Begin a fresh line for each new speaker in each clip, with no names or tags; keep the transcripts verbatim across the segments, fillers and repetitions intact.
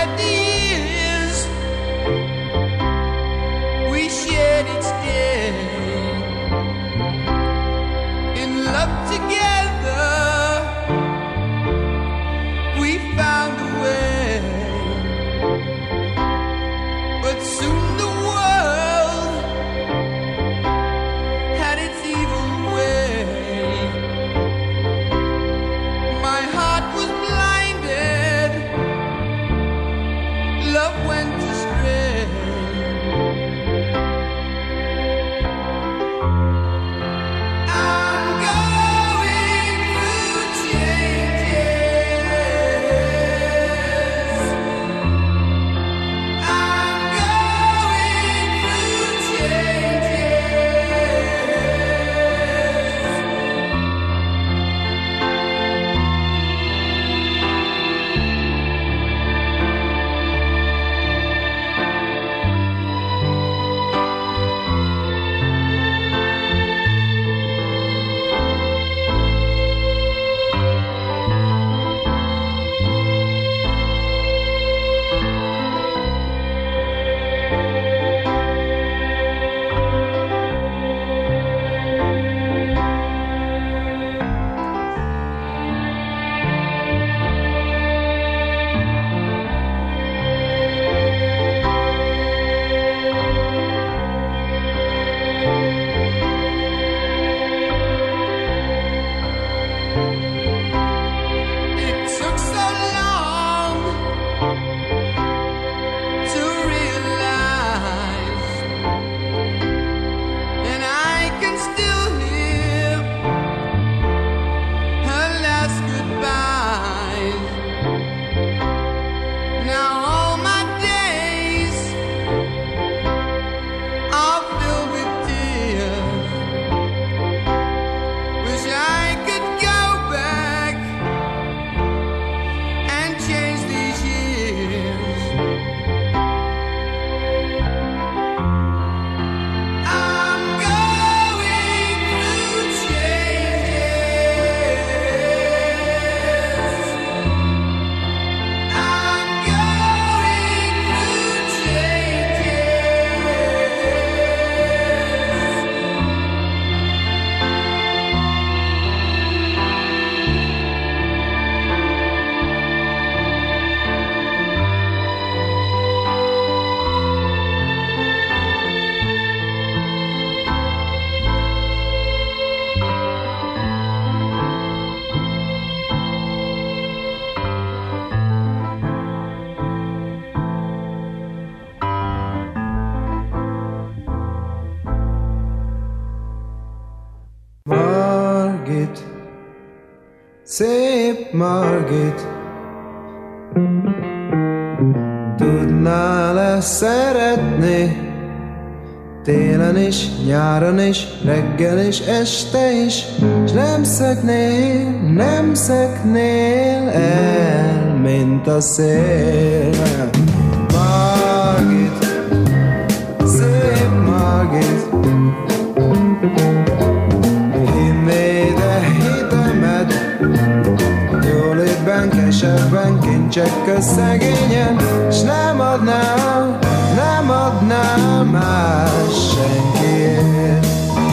Szép Margit, tudnál-e szeretni? Télen is, nyáron is, reggel is, este is, s nem szöknél, nem szöknél el, mint a szél. Margit, szép Margit, hinné, de hitemed, jólétben, keserben, kincsek közszegényen, s nem adnám, nem adnám más senkiért.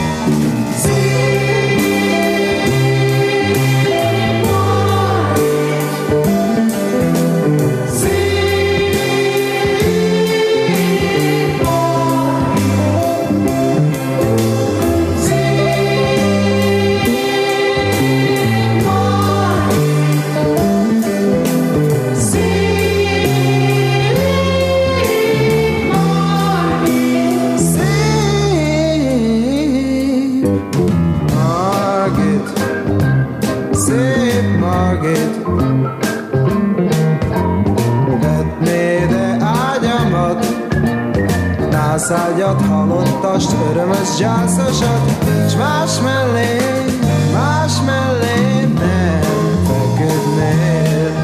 Szágyat, halottast, örömös gyászosat, s más mellé, más mellé nem feküdnél.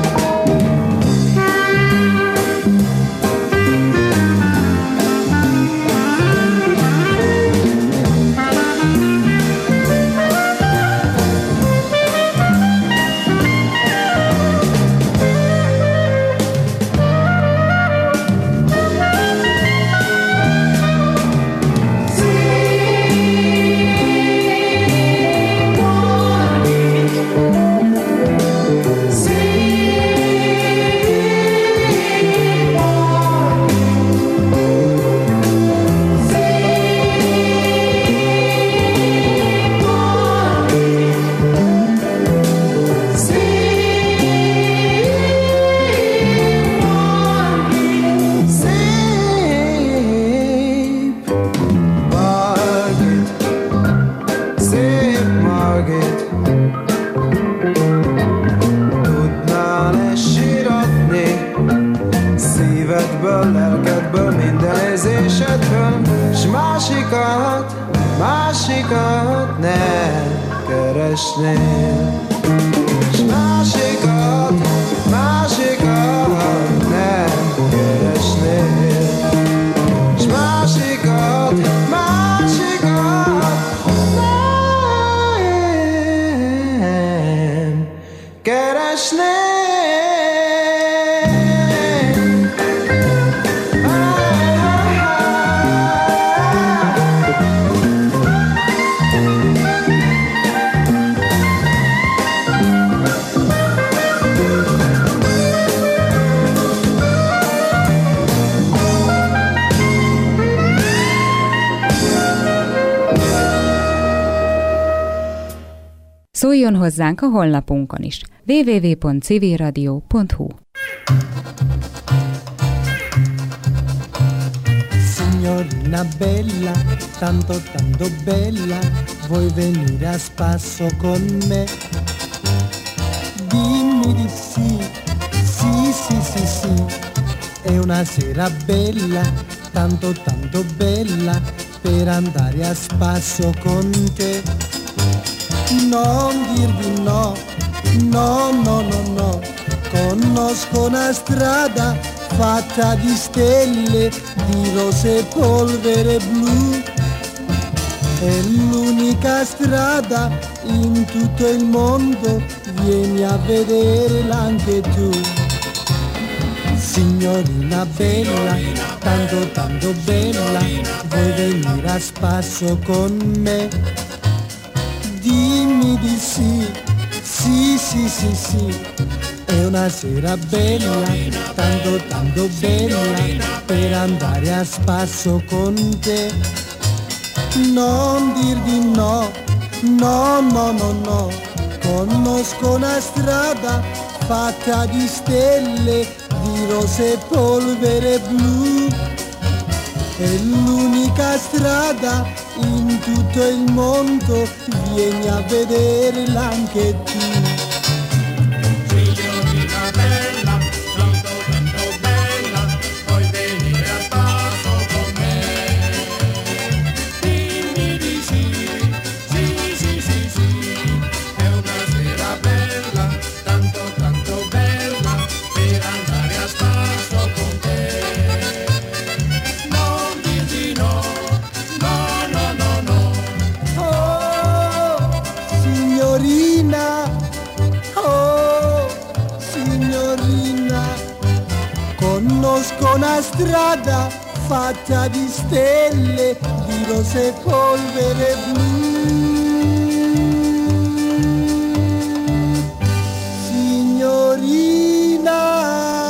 szívedből, lelkedből, minden érzésedből, s másikat, másikat nem keresnél. S másikat, másikat nem keresnél. S másikat, másikat nem keresnél.
Szóljon hozzánk a honlapunkon is. double-u double-u double-u pont civilradio pont hu.
Signorina bella, tanto tanto bella, vuoi venire a spasso con me? Dimmi di sì, sì sì sì sì, è una sera bella, tanto tanto bella, per andare a spasso con te. Non dir di no, no, no, no, no, conosco una strada fatta di stelle, di rose e polvere blu. È l'unica strada in tutto il mondo, vieni a vederla anche tu. Signorina bella, tanto tanto bella, vuoi venire a spasso con me? Dimmi di sì, sì, sì, sì, sì, è una sera bella, tanto, tanto bella, per andare a spasso con te. Non dir di no, no, no, no, no, conosco una strada fatta di stelle, di rose e polvere blu. È l'unica strada in tutto il mondo, vieni a vederla anche tu.
Signorina bella, tanto tanto bella, vuoi venire a spasso con me? Dimmi di sì, sì, sì, sì, sì, è una sera bella, tanto tanto bella, per andare a spasso con te.
Signorina, oh, signorina, conosco una strada fatta di stelle, di rose e polvere blu. Signorina.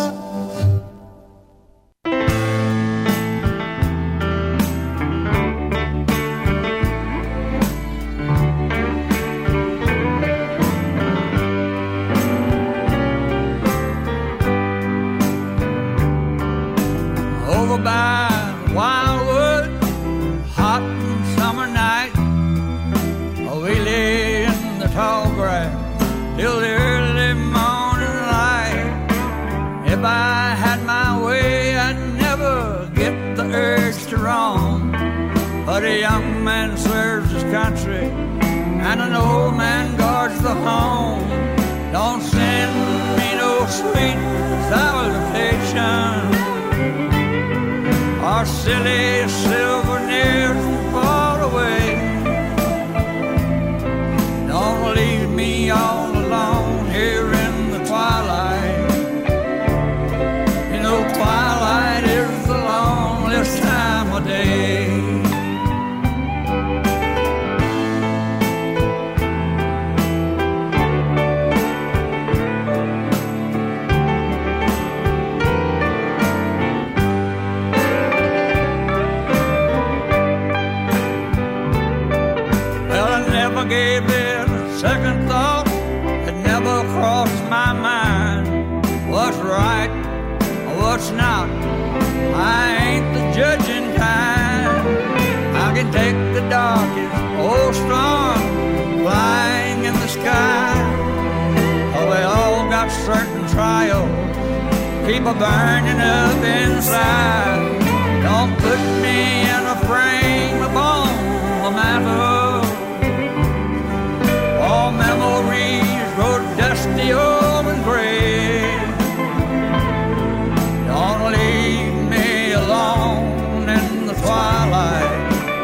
By Wildwood, hot summer night, we lay in the tall grass till the early morning light. If I had my way, I'd never get the urge to roam, but a young man serves his country and an old man guards the home. Don't send me no sweet salutation or silly souvenirs far away. Don't leave me all alone here in the twilight. You know, twilight is the loneliest time of day. Gave it a second thought, it never crossed my mind. What's right, what's not, I ain't the judging kind. I can take the darkest old storm flying in the sky. Oh, we all got certain trials keep a burning up inside. Don't put me in a frame upon the mantle. All memories grow dusty old and gray. Don't leave me alone in the twilight,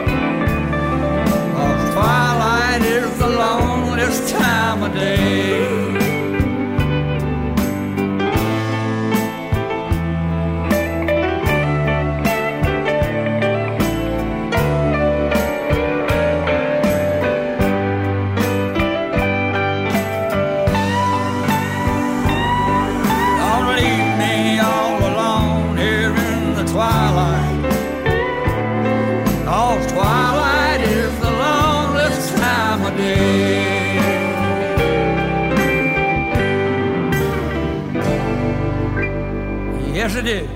'cause twilight is the loneliest time of day. Yes, it is.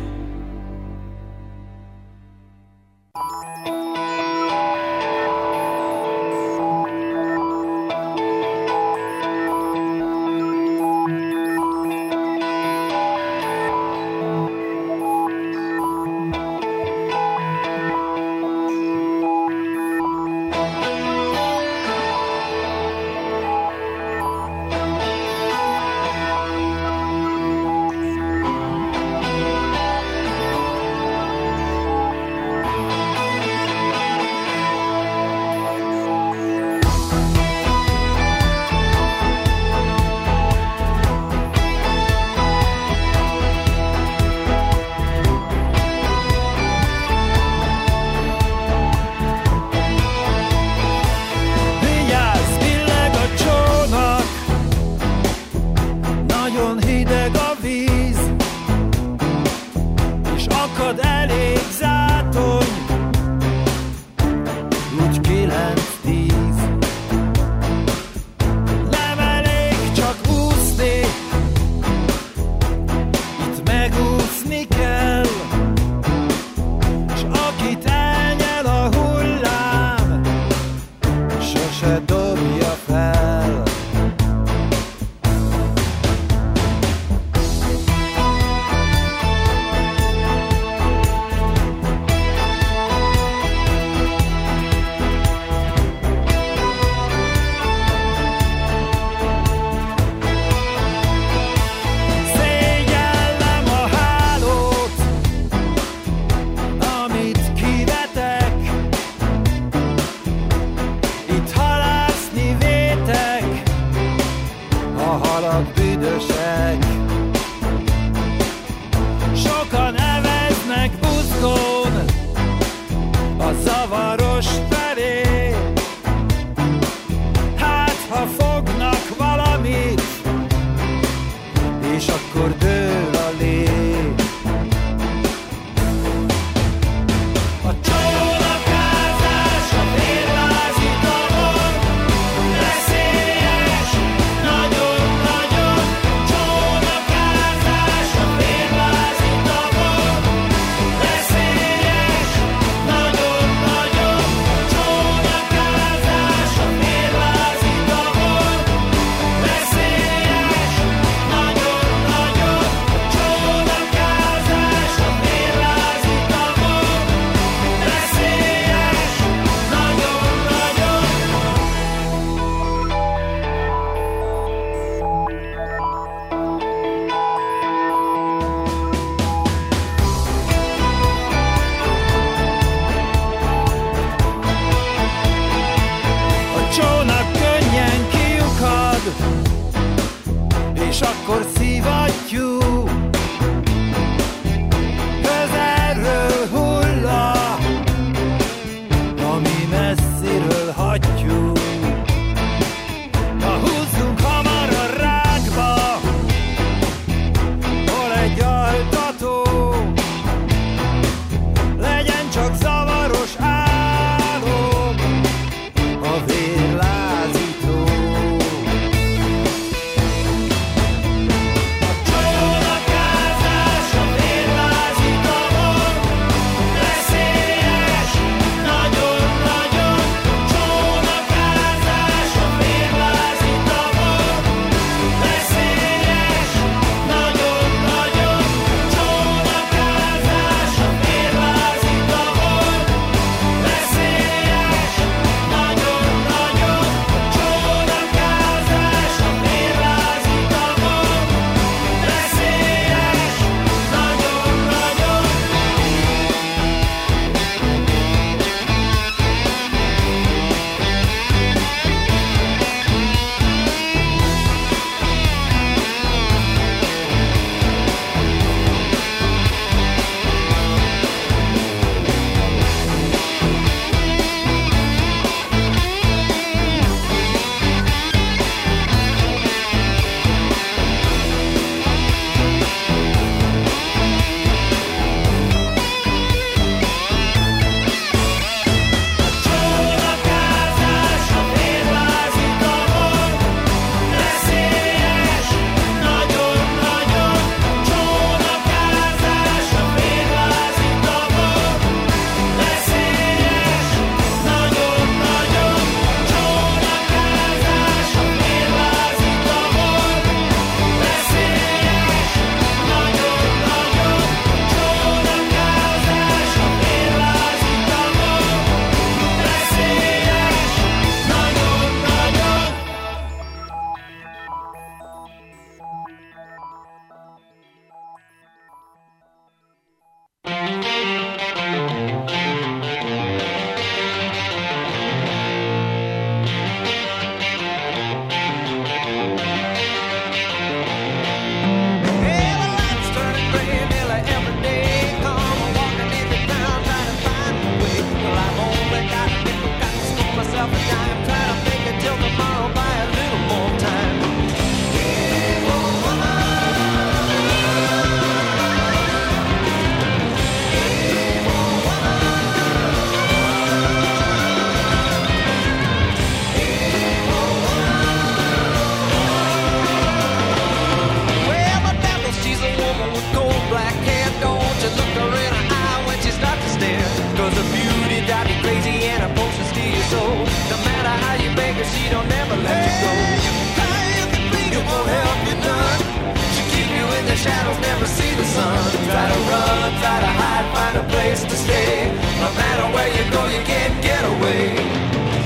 place to stay. No matter where you go, you can't get away.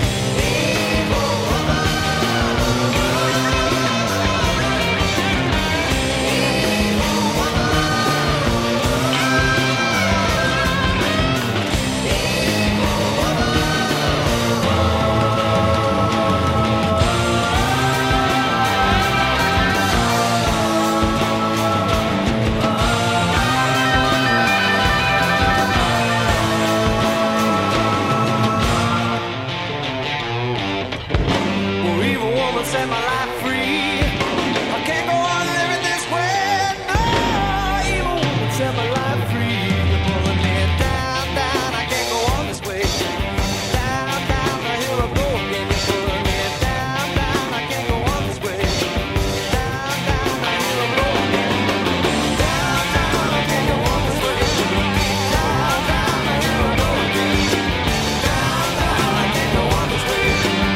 Set my life free. I can't go on living this way. No, evil woman set my life free. You're pulling me down, down. I can't go on this way. Down, down, the hill I go again. You're pulling me down, down. I can't go on this way. Down, down, the hill I go again. Down, down, I can't go on this way. Down, down, the hill I go again. Down, down, I can't go on this way.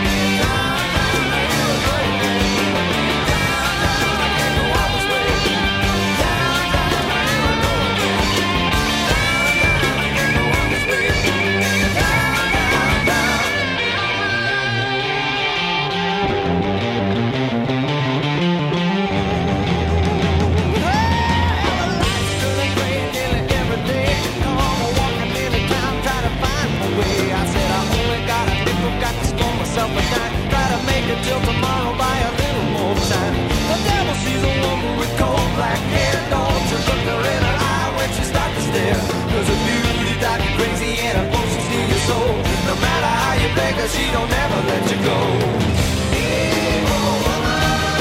Till tomorrow by a little more time. The devil sees a woman with cold black hair. Don't you look her in her eye when she starts to stare. Cause her beauty drives you crazy and her potions steal your soul. No matter how you beg her, she don't ever let you go. Evil woman.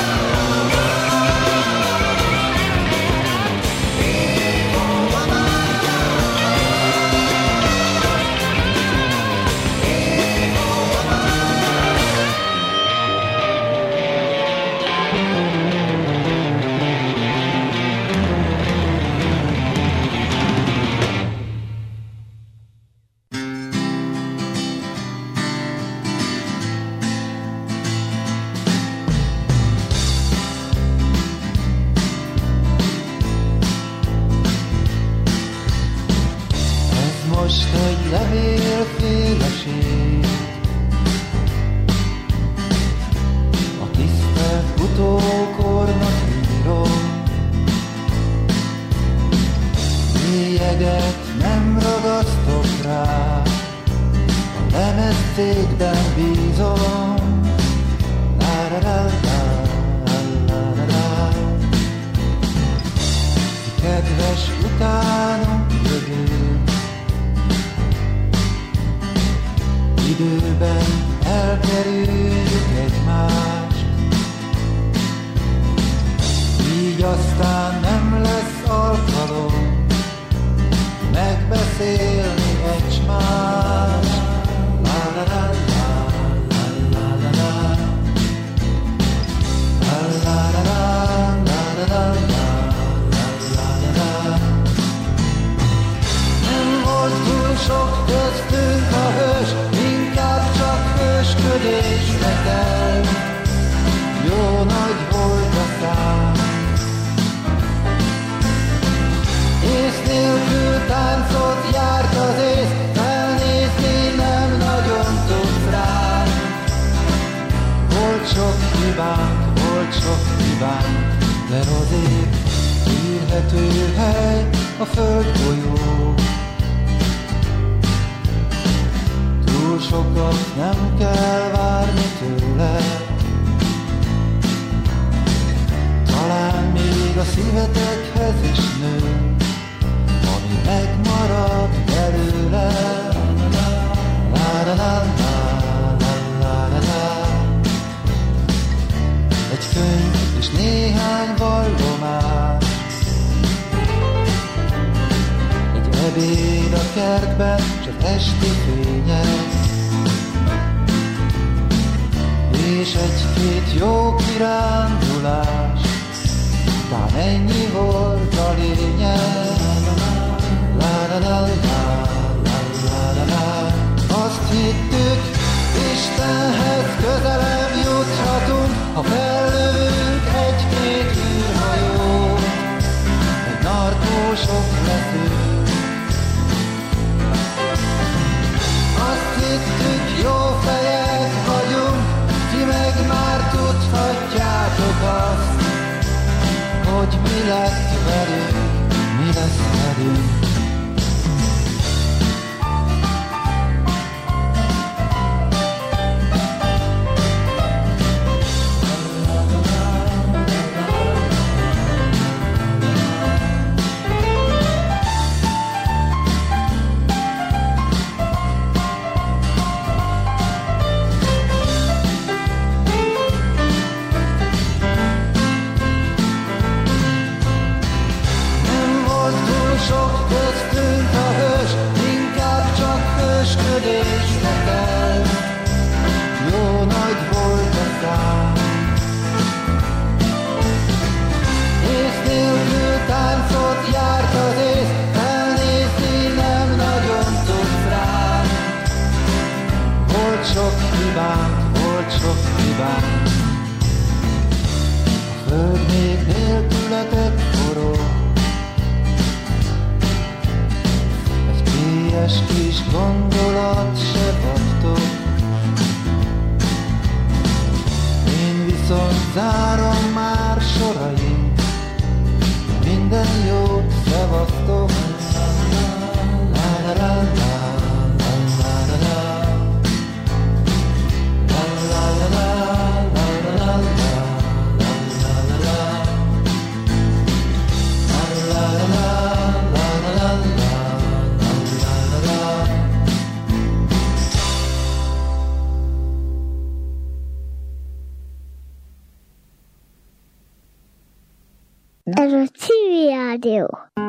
Evil woman. Evil woman.
Most egy levélféleség, a tisztelt utókornak írom. Bélyeget nem ragasztok rá, a lemezcégben bízom. La-la-la-la-la-la-la. Kedves utánok jövő, időben elkerüljük egymást, így aztán nem lesz alkalom megbeszélni egymást. La-la-la-la-la-la-la-la. La-la-la-la-la-la-la-la. Nem volt túl sok köztünk a hős, inkább csak hősködés nekem. Jó nagy volt a szám, ész nélkül táncot járt az ész, felnézni nem nagyon tudsz rám. Volt sok hibánk, volt sok hibánk, de rozék, írhető hely a földgolyó. Túl sokat nem kell várni tőle, talán még a szívetekhez is nő, ami megmarad belőle. La-la-la-la-la-la-la-la. Egy könyv és néhány vallomás, egy ebéd a kertben, csak esti fények, és egy-két jó kirándulás, talán ennyi volt a lényeg. La-la-la-la-la-la-la. Azt hittük, Istenhez közelebb juthatunk, ha fellövünk egy-két űrhajót, egy narkósok leszünk. velünk, mi lesz velünk. Sok köztünk a hős, inkább csak hősködés nekem. Jó nagy volt a szám. Ész nélkül táncot járt az ész, elnézni nem nagyon tudsz rám. Volt sok hibám, volt sok hibám. A föld még nélkületett forog. Ilyes kis gondolat se vagytok. Én viszont zárom már soraim. Minden jót, szevasztok. La la la la, la la la la. La la la la, la la la la, la la la la. La la la la, la la la la.
Ez a Civil Rádió.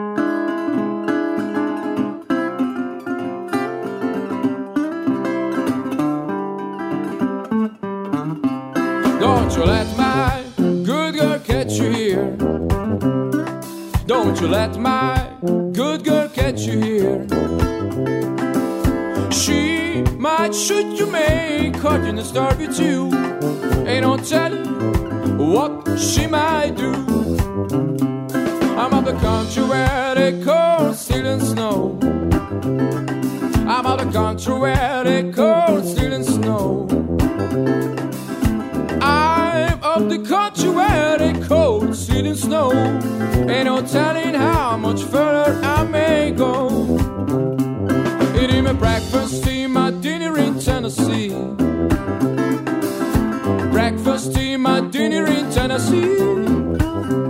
Don't you let my good girl catch you here. Don't you let my good girl catch you here. She might shoot you, make cut and start with you. Ain't no telling what she might do. I'm of the country where they cold, steel and snow. I'm of the country where they cold, steel and snow. I'm of the country where they cold, steel and snow. Ain't no telling how much further I may go. Eating my breakfast, tea, my dinner in Tennessee. Breakfast, tea, my dinner in Tennessee.